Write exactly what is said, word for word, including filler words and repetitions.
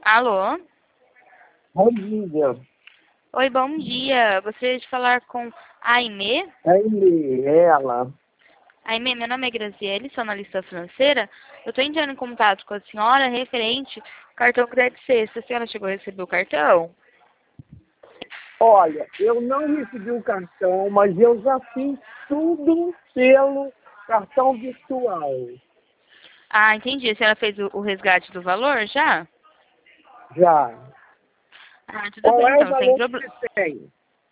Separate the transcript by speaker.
Speaker 1: Alô?
Speaker 2: Bom dia.
Speaker 1: Oi, bom dia. Gostaria de falar com a Aimee.
Speaker 2: Aimee, ela.
Speaker 1: Aimee, meu nome é Graziele, sou analista financeira. Eu estou entrando em contato com a senhora referente ao cartão Crédito Sexta. A senhora chegou a receber o cartão?
Speaker 2: Olha, eu não recebi o cartão, mas eu já fiz tudo pelo cartão virtual.
Speaker 1: Ah, entendi. A senhora fez o, o resgate do valor já?
Speaker 2: Já.
Speaker 1: Ah, tudo
Speaker 2: Qual
Speaker 1: bem
Speaker 2: é o
Speaker 1: então, sem
Speaker 2: valor que
Speaker 1: problema.
Speaker 2: você tem?